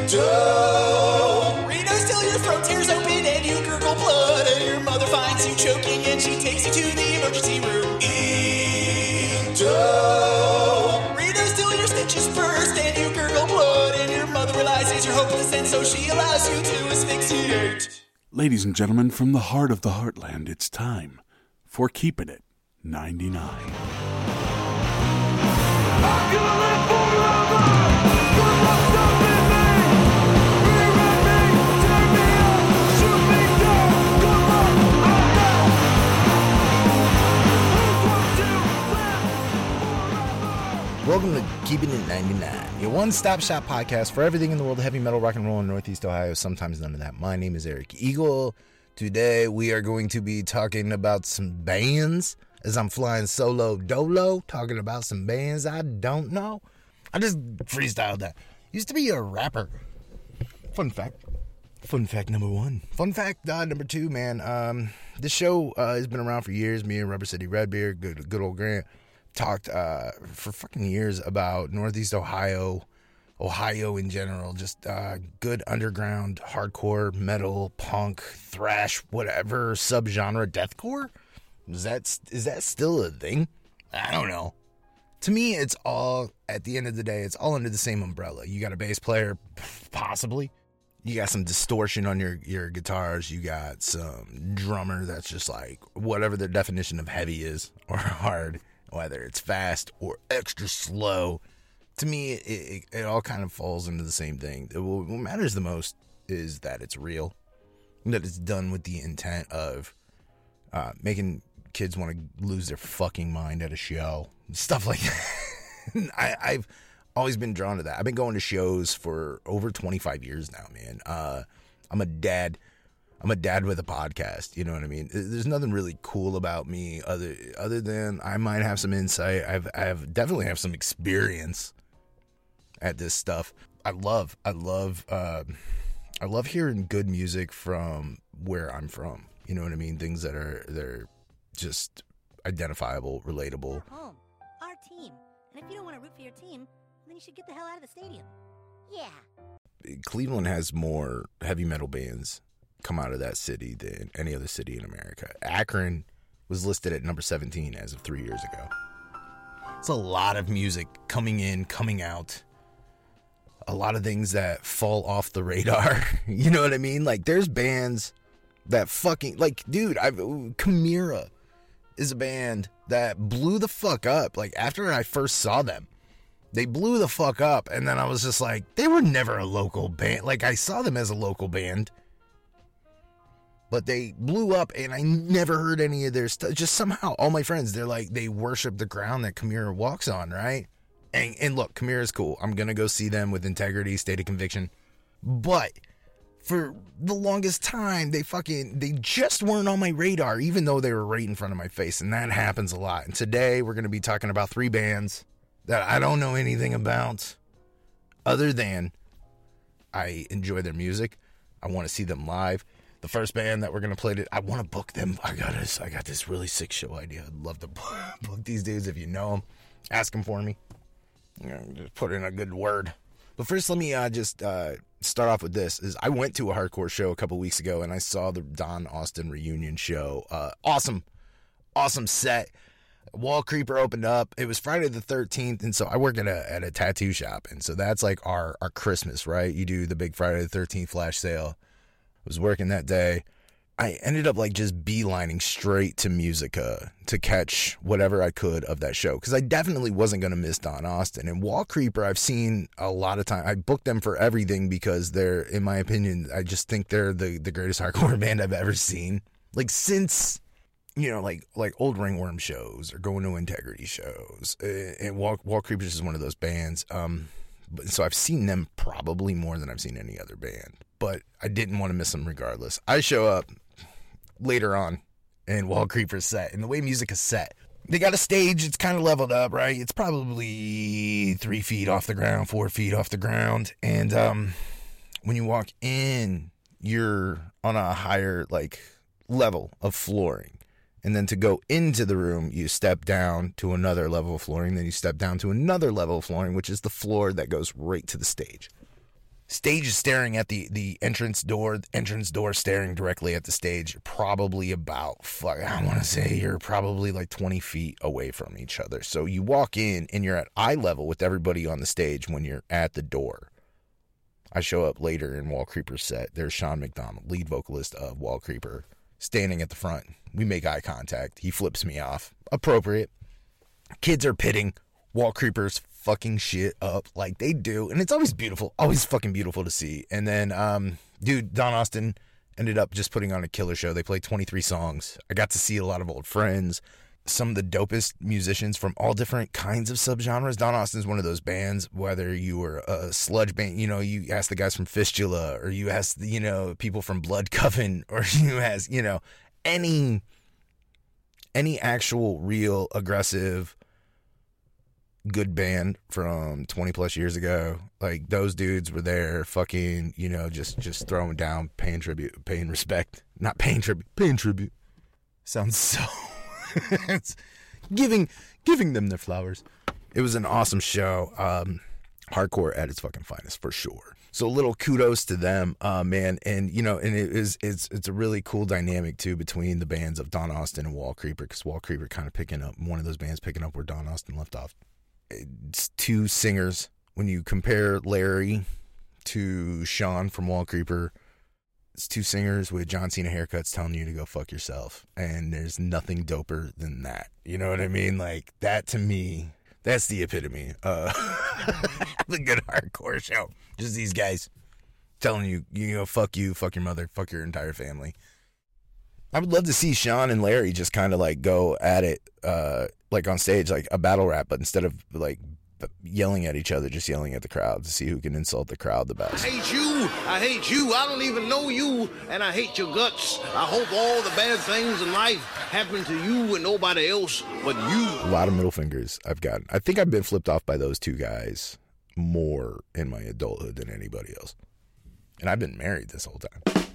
Don't. Reno, still your throat tears open and you gurgle blood, and your mother finds you choking and she takes you to the emergency room. Don't. Reno, still your stitches burst and you gurgle blood, and your mother realizes you're hopeless and so she allows you to asphyxiate. Ladies and gentlemen, from the heart of the heartland, it's time for Keeping It 99. I'm gonna live forever. Good luck's up in me. Rewrite me, turn me up, shoot me down. Good luck, I'm down. Who wants to live forever? Welcome to Keeping It 99, your one-stop shop podcast for everything in the world of heavy metal, rock and roll in Northeast Ohio, sometimes none of that. My name is Eric Eagle. Today we are going to be talking about some bands as I'm flying solo dolo, talking about some bands I don't know. I just freestyled that. Used to be a rapper. Fun fact number one. Fun fact number two, man. This show has been around for years. Me and Rubber City Redbeard, good old Grant, talked for fucking years about Northeast Ohio in general, just good underground, hardcore, metal, punk, thrash, whatever, subgenre, deathcore. Is that still a thing? I don't know. To me, it's all, at the end of the day, it's all under the same umbrella. You got a bass player, possibly. You got some distortion on your guitars. You got some drummer that's just like whatever the definition of heavy is or hard, whether it's fast or extra slow. To me, it all kind of falls into the same thing. What matters the most is that it's real, that it's done with the intent of making kids want to lose their fucking mind at a show, stuff like that. I've always been drawn to that. I've been going to shows for over 25 years now, man. I'm a dad with a podcast. You know what I mean? There's nothing really cool about me other than I might have some insight. I definitely have some experience at this stuff. I love hearing good music from where I'm from. You know what I mean? Things they're just identifiable, relatable. Our home, our team. And if you don't want to root for your team, then you should get the hell out of the stadium. Yeah. Cleveland has more heavy metal bands come out of that city than any other city in America. Akron was listed at number 17 as of 3 years ago. It's a lot of music coming in, coming out. A lot of things that fall off the radar. You know what I mean? Like, there's bands that fucking, like, dude, Chimera is a band that blew the fuck up. Like, after I first saw them, they blew the fuck up, and then I was just like, they were never a local band. Like, I saw them as a local band, but they blew up, and I never heard any of their stuff. Just somehow, all my friends, they're like, they worship the ground that Chimera walks on, right? And look, Chimera's cool. I'm going to go see them with integrity, state of conviction. But for the longest time, they just weren't on my radar, even though they were right in front of my face. And that happens a lot. And today we're going to be talking about 3 bands that I don't know anything about other than I enjoy their music. I want to see them live. The first band that we're going to play, I want to book them. I got this really sick show idea. I'd love to book these dudes if you know them. Ask them for me. Just put in a good word. But first, let me just start off with this. I went to a hardcore show a couple weeks ago, and I saw the Don Austin reunion show. Awesome set. Wall Creeper opened up. It was Friday the 13th, and so I work at a tattoo shop, and so that's like our Christmas, right? You do the big Friday the 13th flash sale. I was working that day. I ended up like just beelining straight to Musica to catch whatever I could of that show, because I definitely wasn't going to miss Don Austin. And Wall Creeper, I've seen a lot of time. I booked them for everything because they're, in my opinion, I just think they're the greatest hardcore band I've ever seen. Like, since, you know, like old Ringworm shows or going to Integrity shows. And Wall Creepers is one of those bands. So I've seen them probably more than I've seen any other band. But I didn't want to miss them regardless. I show up later on in Wall Creeper's set, and the way music is set, they got a stage. It's kind of leveled up, right? It's probably 3 feet off the ground, 4 feet off the ground, and when you walk in, you're on a higher like level of flooring, and then to go into the room, you step down to another level of flooring, then you step down to another level of flooring, which is the floor that goes right to the stage. Stage is staring at the entrance door staring directly at the stage, probably about, I want to say you're probably like 20 feet away from each other. So you walk in and you're at eye level with everybody on the stage when you're at the door. I show up later in Wall Creeper's set. There's Sean McDonald, lead vocalist of Wall Creeper, standing at the front. We make eye contact. He flips me off. Appropriate. Kids are pitting Wall Creeper's fucking shit up like they do, and it's always beautiful, always fucking beautiful to see. And then Don Austin ended up just putting on a killer show. They played 23 songs. I got to see a lot of old friends, some of the dopest musicians from all different kinds of subgenres. Don Austin's one of those bands, whether you were a sludge band, you ask the guys from Fistula, or you ask people from Blood Coven, or you ask any actual real aggressive good band from 20 plus years ago, like those dudes were there fucking, just throwing down, paying respect, not paying tribute. Sounds so it's giving them their flowers. It was an awesome show. Hardcore at its fucking finest for sure. So little kudos to them, man. And it's a really cool dynamic too between the bands of Don Austin and Wall Creeper, because Wall Creeper kind of picking up, one of those bands picking up where Don Austin left off. It's two singers. When you compare Larry to Sean from Wall Creeper, it's two singers with John Cena haircuts telling you to go fuck yourself. And there's nothing doper than that. You know what I mean? Like, that to me, that's the epitome of the good hardcore show. Just these guys telling you, fuck you, fuck your mother, fuck your entire family. I would love to see Sean and Larry just kind of like go at it, like on stage, like a battle rap, but instead of like yelling at each other, just yelling at the crowd to see who can insult the crowd the best. I hate you, I don't even know you, and I hate your guts. I hope all the bad things in life happen to you and nobody else but you. A lot of middle fingers I've gotten. I think I've been flipped off by those two guys more in my adulthood than anybody else. And I've been married this whole time.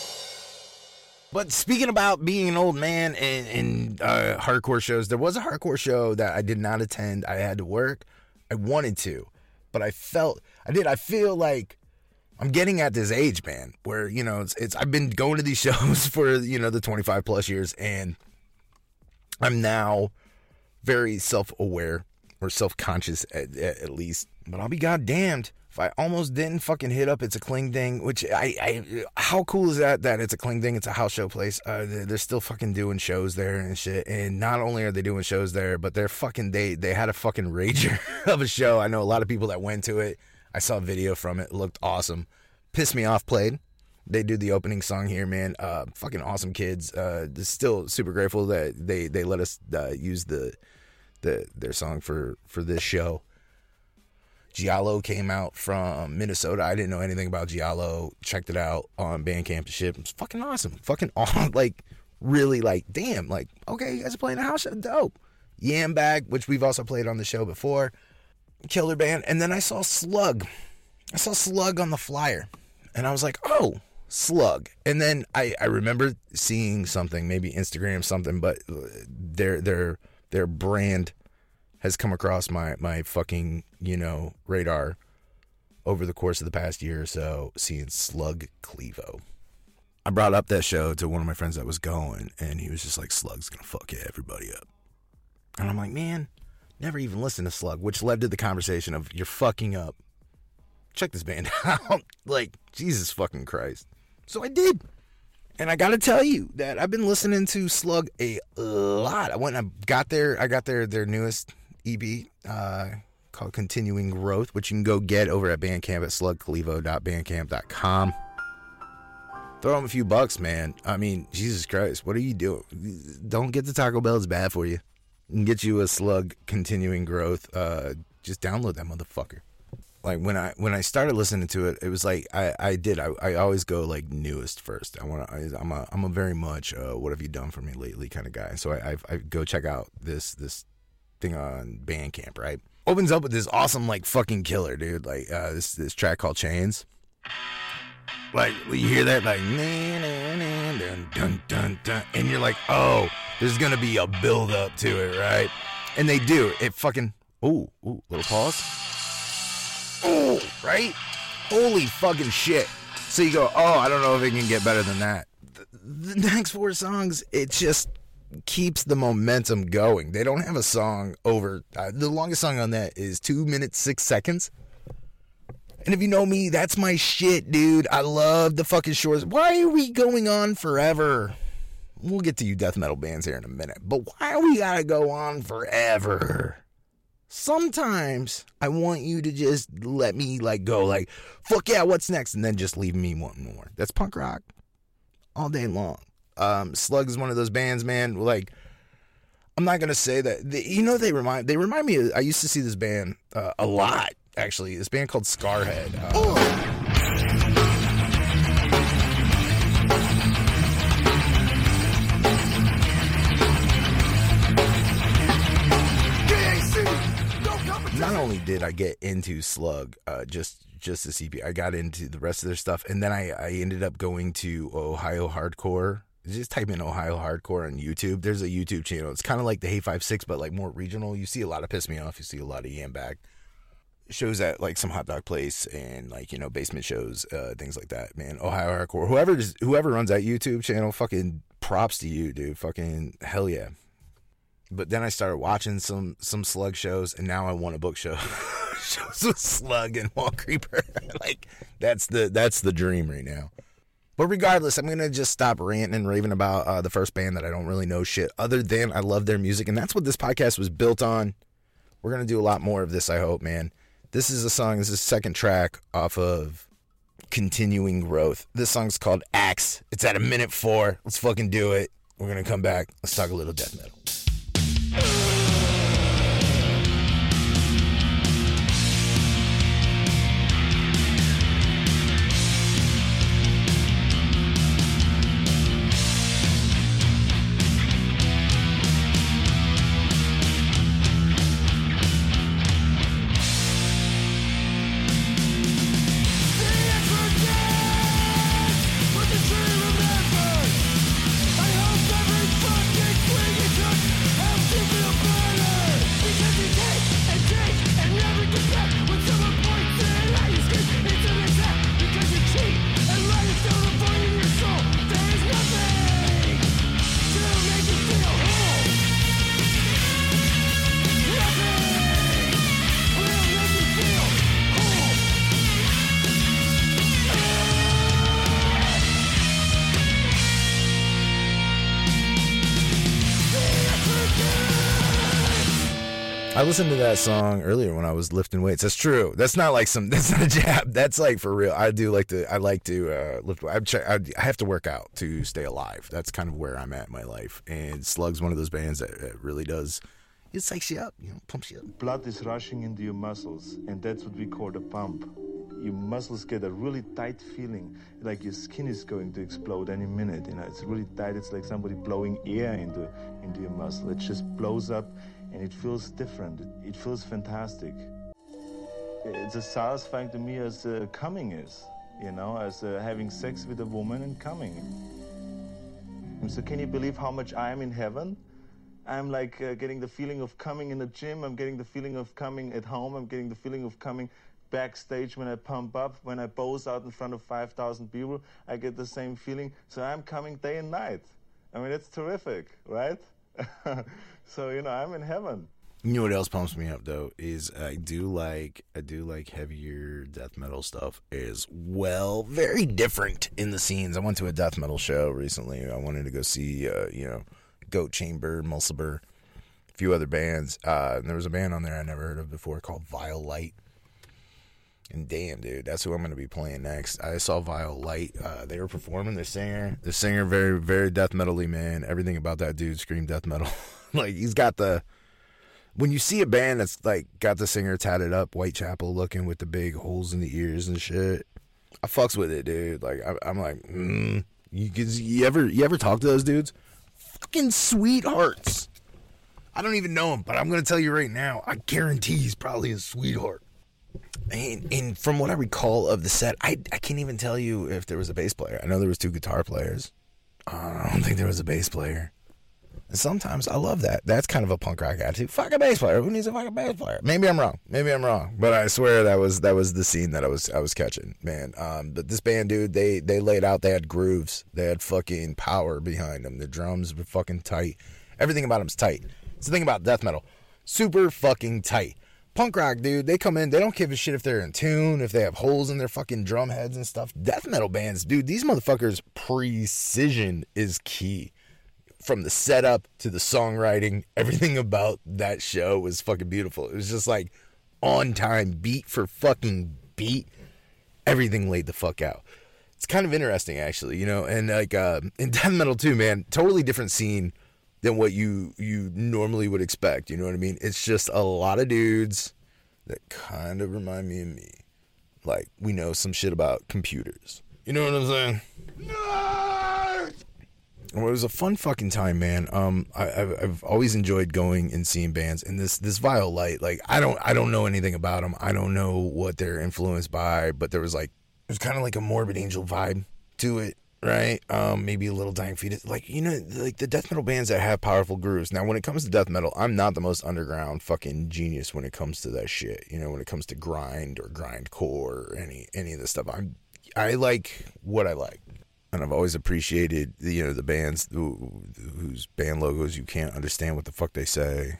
But speaking about being an old man and hardcore shows, there was a hardcore show that I did not attend. I had to work. I wanted to, but I feel like I'm getting at this age, man, where, I've been going to these shows for, the 25 plus years, and I'm now very self-aware or self-conscious at least, but I'll be goddamned if I almost didn't fucking hit up It's a Kling Ding, which how cool is that It's a Kling Ding, it's a house show place. They're still fucking doing shows there and shit. And not only are they doing shows there, but they're fucking, they had a fucking rager of a show. I know a lot of people that went to it. I saw a video from it. It looked awesome. Piss Me Off played. They do the opening song here, man. Fucking awesome kids. Still super grateful that they let us use their song for this show. Giallo came out from Minnesota. I didn't know anything about Giallo. Checked it out on Bandcamp and shit. It's fucking awesome. Fucking awesome. Like, really, like, damn. Like, okay, you guys are playing a house show. Dope. Yam Bag, which we've also played on the show before. Killer band. And then I saw Slug. I saw Slug on the flyer. And I was like, oh, Slug. And then I remember seeing something, maybe Instagram something, but their brand has come across my fucking, radar over the course of the past year or so, seeing Slug Clevo. I brought up that show to one of my friends that was going, and he was just like, Slug's gonna fuck everybody up. And I'm like, man, never even listened to Slug, which led to the conversation of, you're fucking up. Check this band out. Like, Jesus fucking Christ. So I did. And I gotta tell you that I've been listening to Slug a lot. I went and I got their newest EP called Continuing Growth, which you can go get over at Bandcamp at slugclevo.bandcamp.com. Throw them a few bucks, man. I mean, Jesus Christ, what are you doing? Don't get the Taco Bell, it's bad for you. You can get you a Slug Continuing Growth. Just download that motherfucker. Like, when I started listening to it, it was like I always go like newest first. I'm a very much what have you done for me lately kind of guy. So I go check out this thing on Bandcamp, right? Opens up with this awesome like fucking killer, dude. Like this track called Chains. Like, you hear that, like, dun, dun, dun, dun, and you're like, oh, there's gonna be a build up to it, right? And they do. It fucking, ooh, little pause. Oh, right? Holy fucking shit. So you go, oh, I don't know if it can get better than that. The next 4 songs, it just keeps the momentum going. They don't have a song over, the longest song on that is 2 minutes, 6 seconds. And if you know me, that's my shit, dude. I love the fucking shorts. Why are we going on forever? We'll get to you death metal bands here in a minute. But why we gotta go on forever? Sometimes I want you to just let me go fuck yeah, what's next? And then just leave me wanting more. That's punk rock all day long. Slug is one of those bands, man. I'm not gonna say that. They remind me of, I used to see this band a lot, actually. This band called Scarhead. Not only did I get into Slug, just the CP, I got into the rest of their stuff, and then I ended up going to Ohio Hardcore. Just type in Ohio Hardcore on YouTube. There's a YouTube channel. It's kind of like the Hey 5-6, but more regional. You see a lot of Piss Me Off. You see a lot of Yam Back. Shows at some hot dog place and basement shows, things like that, man. Ohio Hardcore. Whoever runs that YouTube channel, fucking props to you, dude. Fucking hell yeah. But then I started watching some Slug shows, and now I want to book shows with Slug and Wall Creeper. That's the dream right now. But regardless, I'm gonna just stop ranting and raving about the first band that I don't really know shit other than I love their music, and that's what this podcast was built on. We're gonna do a lot more of this, I hope, man. This is a song. This is the second track off of Continuing Growth. This song's called Axe. It's at 1:04. Let's fucking do it. We're gonna come back. Let's talk a little death metal. I listened to that song earlier when I was lifting weights. That's true. That's not that's not a jab. That's for real. I like to lift. I have to work out to stay alive. That's kind of where I'm at in my life. And Slug's one of those bands that really does. It psychs you up, pumps you up. Blood is rushing into your muscles, and that's what we call the pump. Your muscles get a really tight feeling, like your skin is going to explode any minute. It's really tight. It's like somebody blowing air into your muscle. It just blows up. And it feels different. It feels fantastic. It's as satisfying to me as coming is, as having sex with a woman and coming. So can you believe how much I am in heaven? I'm getting the feeling of coming in the gym. I'm getting the feeling of coming at home. I'm getting the feeling of coming backstage when I pump up, when I pose out in front of 5,000 people. I get the same feeling. So I'm coming day and night. I mean, it's terrific, right? So I'm in heaven. You know what else pumps me up though is I do like heavier death metal stuff as well. Very different in the scenes. I went to a death metal show recently. I wanted to go see Goat Chamber, Mulciber, a few other bands. And there was a band on there I never heard of before called Vile Light. And damn, dude, that's who I'm going to be playing next. I saw Vile Light. They were performing. The singer, very, very death metal-y, man. Everything about that dude screamed death metal. He's got when you see a band that's got the singer tatted up, Whitechapel looking with the big holes in the ears and shit, I fucks with it, dude. I'm you ever talk to those dudes? Fucking sweethearts. I don't even know him, but I'm going to tell you right now, I guarantee he's probably a sweetheart. And from what I recall of the set, I can't even tell you if there was a bass player. I know there was 2 guitar players. I don't think there was a bass player. And sometimes I love that. That's kind of a punk rock attitude. Fuck a bass player. Who needs a fucking bass player? Maybe I'm wrong. But I swear that was the scene that I was catching, man. But this band, dude, they laid out. They had grooves. They had fucking power behind them. The drums were fucking tight. Everything about them's tight. It's the thing about death metal. Super fucking tight. Punk rock, dude, they come in, they don't give a shit if they're in tune, if they have holes in their fucking drum heads and stuff. Death metal bands, dude, these motherfuckers, precision is key. From the setup to the songwriting, everything about that show was fucking beautiful. It was just like on time, beat for fucking beat. Everything laid the fuck out. It's kind of interesting, actually, you know, and like in death metal too, man, totally different scene than what you normally would expect, you know what I mean? It's just a lot of dudes that kind of remind me of me. Like, we know some shit about computers. You know what I'm saying? Nerd! Well, it was a fun fucking time, man. I've always enjoyed going and seeing bands, and this Vile Light, like, I don't know anything about them. I don't know what they're influenced by, but there's kind of like a Morbid Angel vibe to it. Right? Maybe a little Dying Fetus. Like, you know, like the death metal bands that have powerful grooves. Now, when it comes to death metal, I'm not the most underground fucking genius when it comes to that shit. You know, when it comes to grind or grindcore or any of this stuff. I like what I like. And I've always appreciated, you know, the bands whose band logos you can't understand what the fuck they say.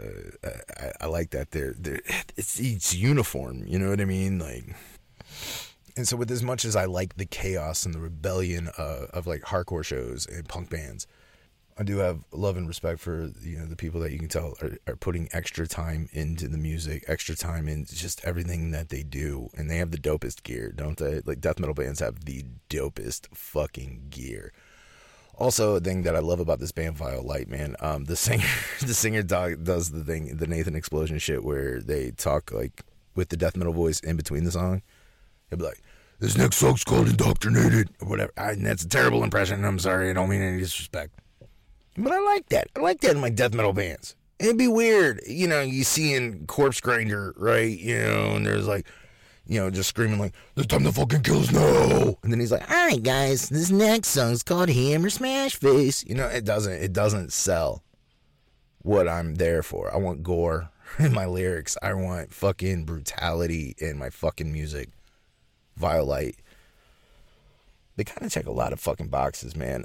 I like that it's uniform. You know what I mean? Like... And so with as much as I like the chaos and the rebellion of like hardcore shows and punk bands, I do have love and respect for, you know, the people that you can tell are putting extra time into the music, extra time in just everything that they do. And they have the dopest gear, don't they? Like, death metal bands have the dopest fucking gear. Also, a thing that I love about this band, Vile Light, man, the singer does the Nathan Explosion shit where they talk like with the death metal voice in between the song. He'll be like, this next song's called Indoctrinated, or whatever. And that's a terrible impression. I'm sorry. I don't mean any disrespect. But I like that. I like that in my death metal bands. It'd be weird, you know, you see in Corpse Grinder, right? You know, and there's like, you know, just screaming like, "It's time to fucking kill us now!" And then he's like, "All right, guys, this next song's called Hammer Smash Face." You know, it doesn't sell what I'm there for. I want gore in my lyrics. I want fucking brutality in my fucking music. Vile Light, they kind of check a lot of fucking boxes, man.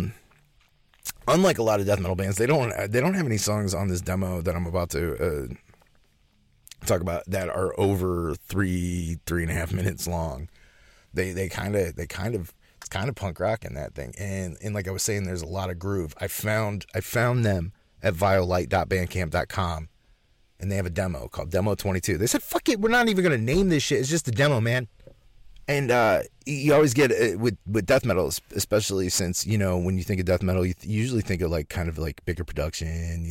Unlike a lot of death metal bands, they don't have any songs on this demo that I'm about to talk about that are over 3.5 minutes long. They kind of it's kind of punk rock in that thing, and like I was saying, there's a lot of groove. I found them at vilelight.bandcamp.com, and they have a demo called Demo 22. They said, "Fuck it, we're not even gonna name this shit. It's just a demo, man." And you always get with death metal, especially since, you know, when you think of death metal, you usually think of like kind of like bigger production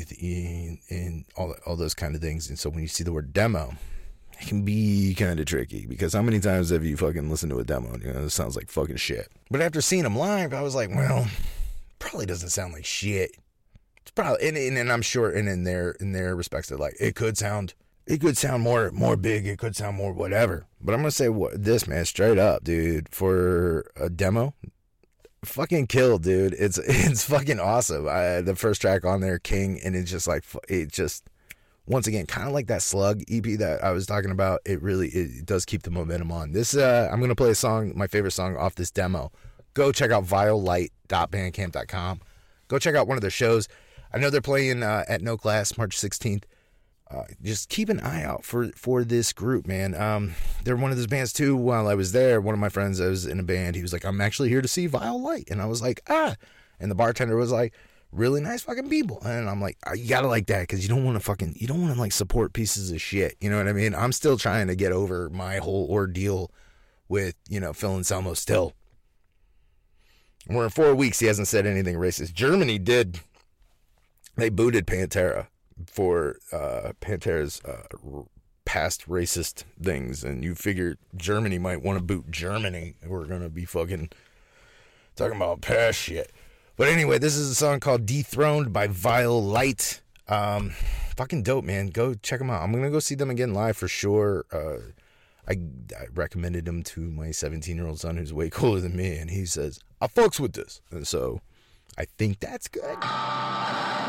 and all those kind of things. And so when you see the word demo, it can be kind of tricky, because how many times have you fucking listened to a demo and, you know, it sounds like fucking shit. But after seeing them live, I was like, well, probably doesn't sound like shit. It's probably, and I'm sure, and in their respects, they're like, it could sound more big, it could sound more whatever. But I'm gonna say this, man, straight up, dude, for a demo, fucking kill, dude. It's fucking awesome. The first track on there, King, and it's just like, it just, once again, kind of like that Slug EP that I was talking about. It does keep the momentum on. This, I'm gonna play a song, my favorite song off this demo. Go check out vilelight.bandcamp.com. Go check out one of their shows. I know they're playing at No Class March 16th. Just keep an eye out for this group, man. They're one of those bands too. While I was there, one of my friends that was in a band, he was like, "I'm actually here to see Vile Light," and I was like, "Ah," and the bartender was like, "Really nice fucking people," and I'm like, "You gotta like that, because you don't want to like support pieces of shit." You know what I mean? I'm still trying to get over my whole ordeal with, you know, Phil Anselmo still. We're in 4 weeks. He hasn't said anything racist. Germany did. They booted Pantera for Pantera's past racist things, and you figure Germany might want to boot Germany. We're gonna be fucking talking about past shit. But anyway, this is a song called Dethroned by Vile Light. Fucking dope, man. Go check them out. I'm gonna go see them again live for sure. I recommended them to my 17-year-old son, who's way cooler than me, and he says, "I fucks with this," and so I think that's good.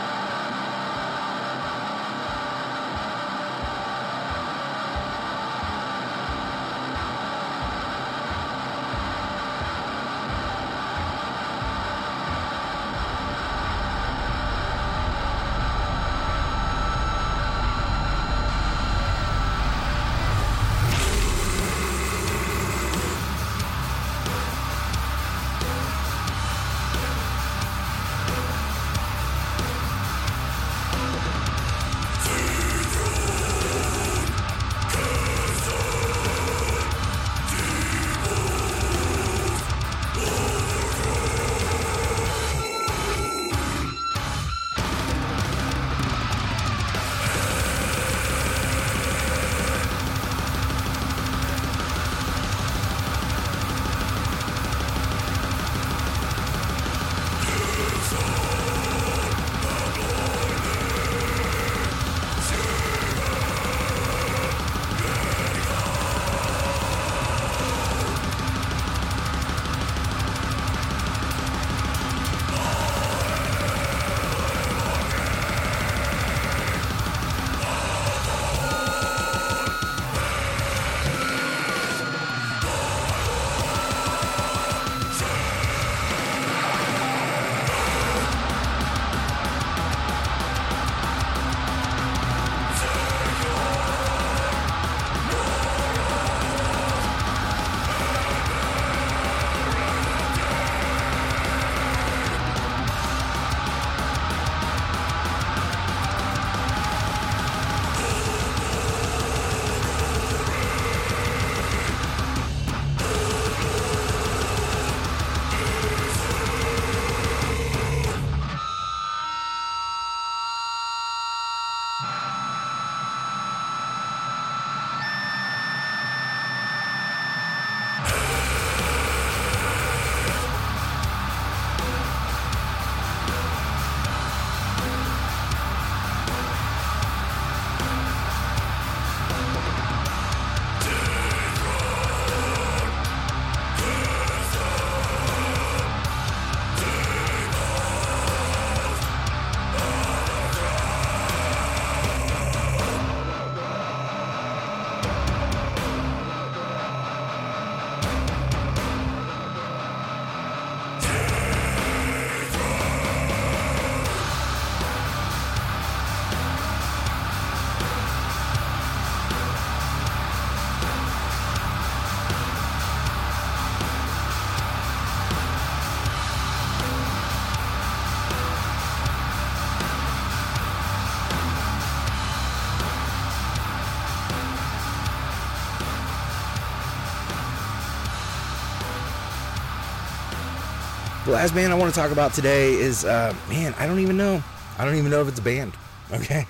The last band I want to talk about today is, man, I don't even know. I don't even know if it's a band. Okay?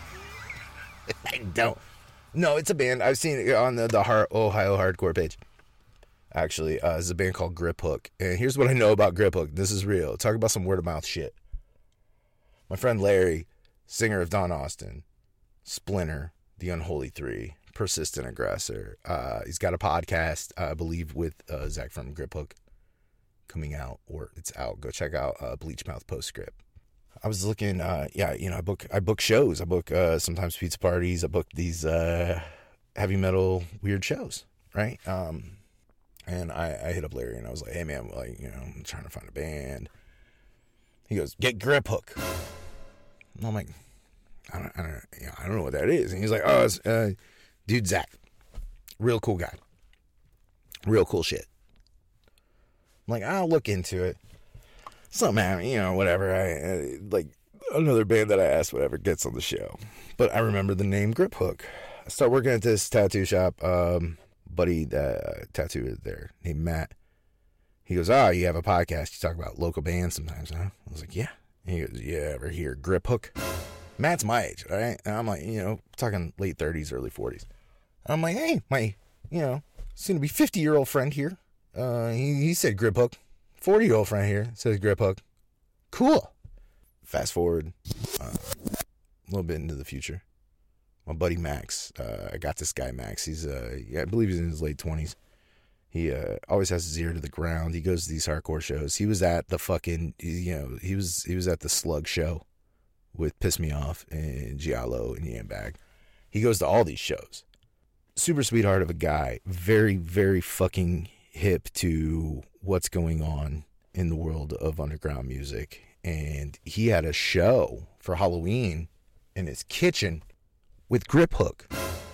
I don't. No, it's a band. I've seen it on the Ohio Hardcore page. Actually, it's a band called Grip Hook. And here's what I know about Grip Hook. This is real. Talk about some word of mouth shit. My friend Larry, singer of Don Austin, Splinter, The Unholy Three, Persistent Aggressor. He's got a podcast, I believe, with Zach from Grip Hook coming out, or it's out. Go check out Bleach Mouth Postscript. I was looking, I book shows. I book sometimes pizza parties. I book these heavy metal weird shows, right? And I hit up Larry and I was like, hey man, like, I'm trying to find a band. He goes, get Grip Hook. And I'm like, I don't know what that is. And he's like, oh, it's dude Zach, real cool guy, real cool shit. I'm like, I'll look into it. Something, whatever. I like another band that I asked, whatever, gets on the show. But I remember the name Grip Hook. I start working at this tattoo shop. Buddy, tattoo there named Matt. He goes, oh, you have a podcast. You talk about local bands sometimes, huh? I was like, yeah. He goes, yeah, ever hear Grip Hook? Matt's my age, all right? And I'm like, talking late 30s, early 40s. I'm like, hey, my, soon to be 50-year-old friend here. He said Grip Hook. 40-year-old friend here says Grip Hook. Cool. Fast forward a little bit into the future. My buddy Max, I got this guy Max. He's, I believe he's in his late 20s. He always has his ear to the ground. He goes to these hardcore shows. He was at the fucking, he was at the Slug show with Piss Me Off and Giallo and Yambag. He goes to all these shows. Super sweetheart of a guy. Very, very fucking hip to what's going on in the world of underground music. And he had a show for Halloween in his kitchen with Grip Hook.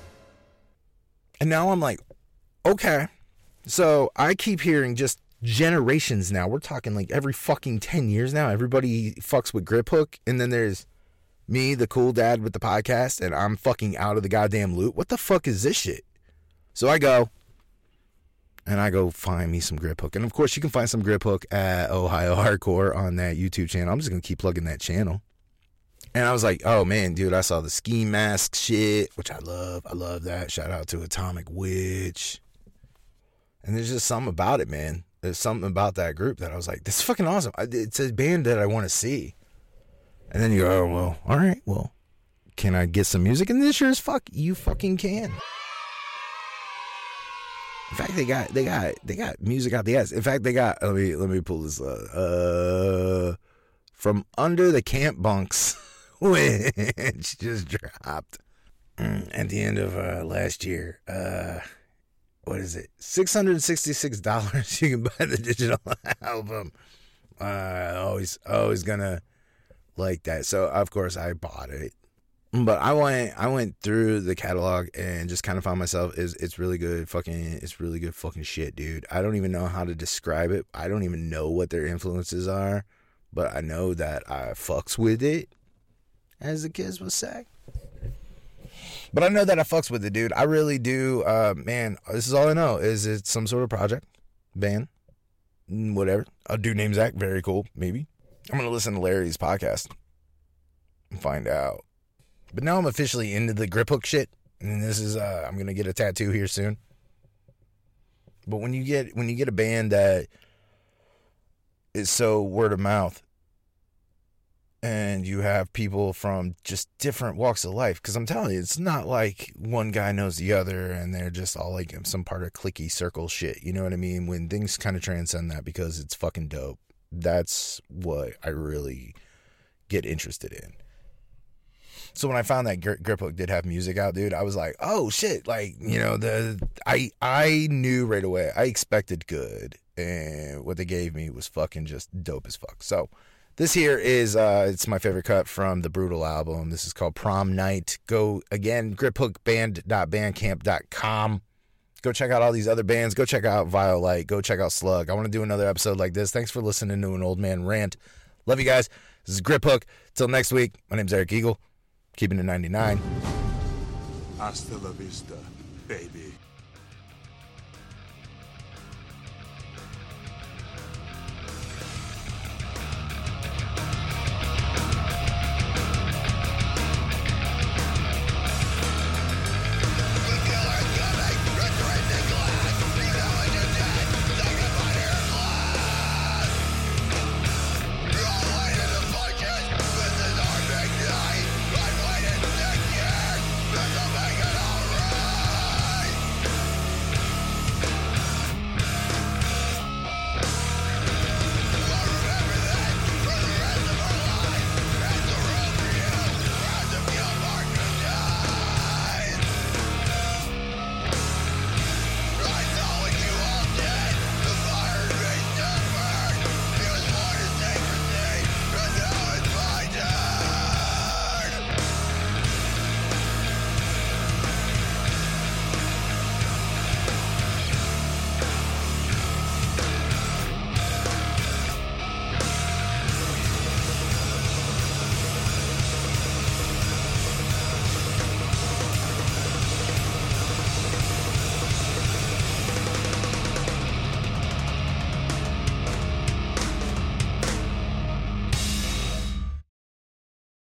And now I'm like, okay. So I keep hearing just generations now. We're talking like every fucking 10 years now. Everybody fucks with Grip Hook. And then there's me, the cool dad with the podcast, and I'm fucking out of the goddamn loop. What the fuck is this shit? So I go find me some Grip Hook. And of course you can find some Grip Hook at Ohio Hardcore on that YouTube channel. I'm just going to keep plugging that channel. And I was like, oh man, dude, I saw the ski mask shit, which I love. I love that. Shout out to Atomic Witch. And there's just something about it, man. There's something about that group that I was like, this is fucking awesome. It's a band that I want to see. And then you go, oh, well, all right, well, can I get some music? And this sure as fuck, you fucking can. In fact, they got music out the ass. In fact, they got, let me pull this up. From Under the Camp Bunks, which just dropped at the end of last year. What is it? $666. You can buy the digital album. Always gonna like that. So of course I bought it. But I went through the catalog and just kind of found myself it's really good fucking shit, dude. I don't even know how to describe it. I don't even know what their influences are, but I know that I fucks with it, as the kids would say. But I know that I fucks with it, dude. I really do. Man, this is all I know is it's some sort of project, band, whatever. A dude named Zach, very cool, maybe. I'm going to listen to Larry's podcast and find out. But now I'm officially into the Grip Hook shit. And this is, I'm going to get a tattoo here soon. But when you get a band that is so word of mouth, and you have people from just different walks of life, because I'm telling you, it's not like one guy knows the other and they're just all like some part of cliquey circle shit. You know what I mean? When things kind of transcend that because it's fucking dope. That's what I really get interested in. So when I found that Grip Hook did have music out, dude, I was like, oh shit. Like, I knew right away. I expected good. And what they gave me was fucking just dope as fuck. So this here is, it's my favorite cut from the Brutal album. This is called Prom Night. Go, again, griphookband.bandcamp.com. Go check out all these other bands. Go check out Violite. Go check out Slug. I want to do another episode like this. Thanks for listening to an old man rant. Love you guys. This is Grip Hook. Till next week, my name's Eric Eagle. Keeping it 99. Hasta la vista, baby.